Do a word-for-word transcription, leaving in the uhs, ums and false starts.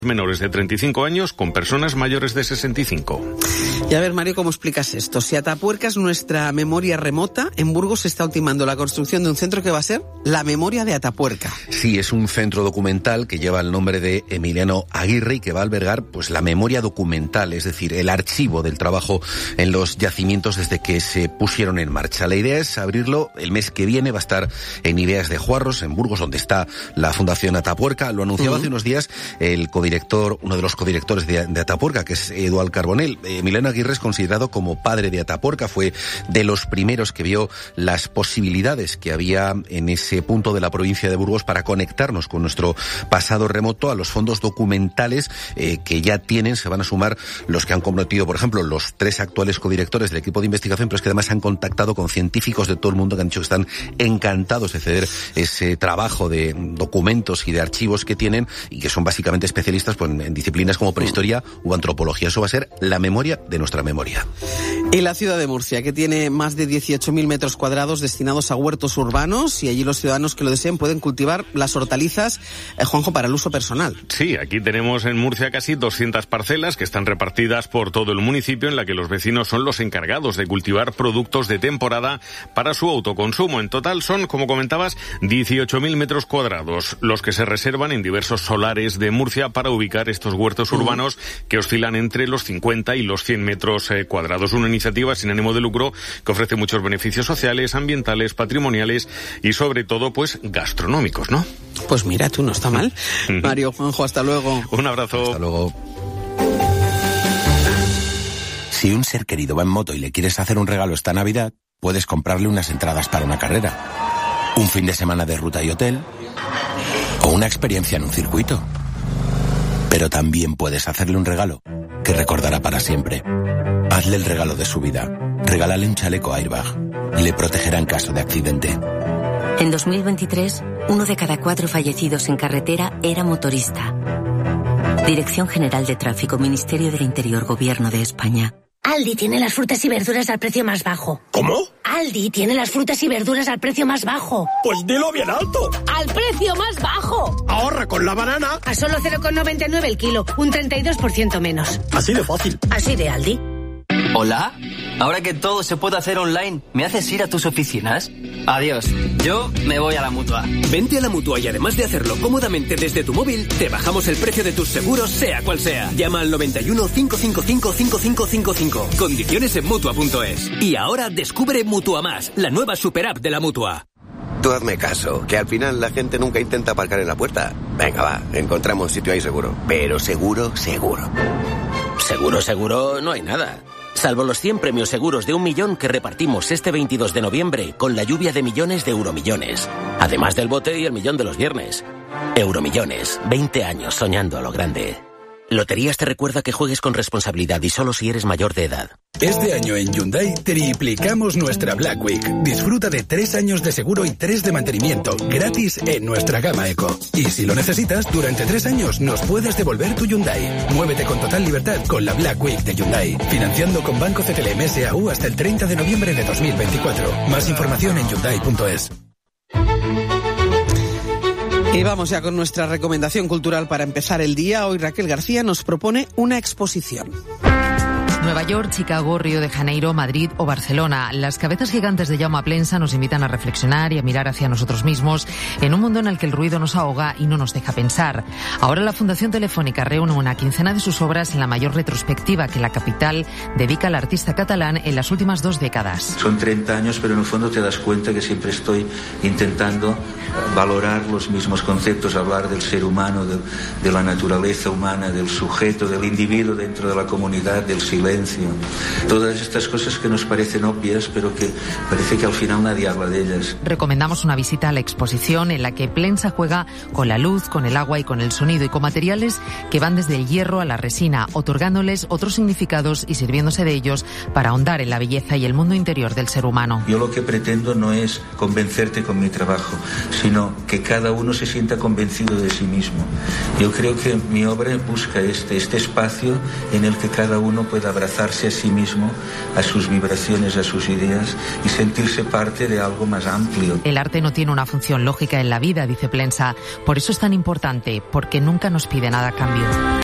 menores de treinta y cinco años con personas mayores de sesenta y cinco. Y a ver, Mario, ¿cómo explicas esto? Si Atapuerca es nuestra memoria remota, en Burgos se está ultimando la construcción de un centro que va a ser la memoria de Atapuerca. Sí, es un centro documental que lleva el nombre de Emiliano Aguirre y que va a albergar pues la memoria documental, es decir, el archivo del trabajo en los yacimientos desde que se pusieron en marcha. La idea es abrirlo el mes que viene, va a estar en Ideas de Juarros, en Burgos, donde está la Fundación Atapuerca. Lo anunciaba uh-huh. hace unos días el codirector Director, uno de los codirectores de, de Atapuerca, que es Eduard Carbonell. Emiliano Aguirre es considerado como padre de Atapuerca, fue de los primeros que vio las posibilidades que había en ese punto de la provincia de Burgos para conectarnos con nuestro pasado remoto. A los fondos documentales eh, que ya tienen se van a sumar los que han comprometido, por ejemplo, los tres actuales codirectores del equipo de investigación, pero es que además han contactado con científicos de todo el mundo que han dicho que están encantados de ceder ese trabajo de documentos y de archivos que tienen y que son básicamente especialistas pues, en disciplinas como prehistoria u antropología. Eso va a ser la memoria de nuestra memoria. Y la ciudad de Murcia, que tiene más de dieciocho mil metros cuadrados destinados a huertos urbanos, y allí los ciudadanos que lo deseen pueden cultivar las hortalizas, eh, Juanjo, para el uso personal. Sí, aquí tenemos en Murcia casi doscientas parcelas que están repartidas por todo el municipio, en la que los vecinos son los encargados de cultivar productos de temporada para su autoconsumo. En total son, como comentabas, dieciocho mil metros cuadrados los que se reservan en diversos solares de Murcia para ubicar estos huertos urbanos que oscilan entre los cincuenta y los cien metros eh, cuadrados. Una iniciativa sin ánimo de lucro que ofrece muchos beneficios sociales, ambientales, patrimoniales y sobre todo pues gastronómicos, ¿no? Pues mira, tú no está mal. Mario, Juanjo, hasta luego. Un abrazo. Hasta luego. Si un ser querido va en moto y le quieres hacer un regalo esta Navidad, puedes comprarle unas entradas para una carrera, un fin de semana de ruta y hotel o una experiencia en un circuito. Pero también puedes hacerle un regalo que recordará para siempre. Hazle el regalo de su vida. Regálale un chaleco Airbag. Le protegerá en caso de accidente. En dos mil veintitrés, uno de cada cuatro fallecidos en carretera era motorista. Dirección General de Tráfico, Ministerio del Interior, Gobierno de España. Aldi tiene las frutas y verduras al precio más bajo. ¿Cómo? Aldi tiene las frutas y verduras al precio más bajo. Pues dilo bien alto. ¡Al precio más bajo! Ahorra con la banana. A solo cero coma noventa y nueve el kilo, un treinta y dos por ciento menos. Así de fácil. Así de Aldi. Hola, ahora que todo se puede hacer online, ¿me haces ir a tus oficinas? Adiós, yo me voy a la Mutua. Vente a la Mutua y además de hacerlo cómodamente desde tu móvil, te bajamos el precio de tus seguros sea cual sea. Llama al noventa y uno, cinco cinco cinco, cinco cinco cinco cinco. Condiciones en Mutua punto es. Y ahora descubre Mutua Más, la nueva super app de la Mutua. Tú hazme caso, que al final la gente nunca intenta aparcar en la puerta. Venga, va, encontramos un sitio ahí seguro. Pero seguro, seguro. Seguro, seguro, no hay nada. Salvo los cien premios seguros de un millón que repartimos este veintidós de noviembre con la lluvia de millones de Euromillones. Además del bote y el millón de los viernes. Euromillones, veinte años soñando a lo grande. Loterías te recuerda que juegues con responsabilidad y solo si eres mayor de edad. Este año en Hyundai triplicamos nuestra Black Week. Disfruta de tres años de seguro y tres de mantenimiento gratis en nuestra gama Eco. Y si lo necesitas, durante tres años nos puedes devolver tu Hyundai. Muévete con total libertad con la Black Week de Hyundai. Financiando con Banco C T L M S A U hasta el treinta de noviembre de dos mil veinticuatro. Más información en Hyundai punto es. Y vamos ya con nuestra recomendación cultural para empezar el día. Hoy Raquel García nos propone una exposición. Nueva York, Chicago, Río de Janeiro, Madrid o Barcelona. Las cabezas gigantes de Jaume Plensa nos invitan a reflexionar y a mirar hacia nosotros mismos en un mundo en el que el ruido nos ahoga y no nos deja pensar. Ahora la Fundación Telefónica reúne una quincena de sus obras en la mayor retrospectiva que la capital dedica al artista catalán en las últimas dos décadas. Son treinta años, pero en el fondo te das cuenta que siempre estoy intentando valorar los mismos conceptos, hablar del ser humano, de, de la naturaleza humana, del sujeto, del individuo dentro de la comunidad, del silencio. Todas estas cosas que nos parecen obvias, pero que parece que al final nadie habla de ellas. Recomendamos una visita a la exposición en la que Plensa juega con la luz, con el agua y con el sonido y con materiales que van desde el hierro a la resina, otorgándoles otros significados y sirviéndose de ellos para ahondar en la belleza y el mundo interior del ser humano. Yo lo que pretendo no es convencerte con mi trabajo, sino que cada uno se sienta convencido de sí mismo. Yo creo que mi obra busca este, este espacio en el que cada uno pueda abrazarse a sí mismo, a sus vibraciones, a sus ideas y sentirse parte de algo más amplio. El arte no tiene una función lógica en la vida, dice Plensa. Por eso es tan importante, porque nunca nos pide nada a cambio.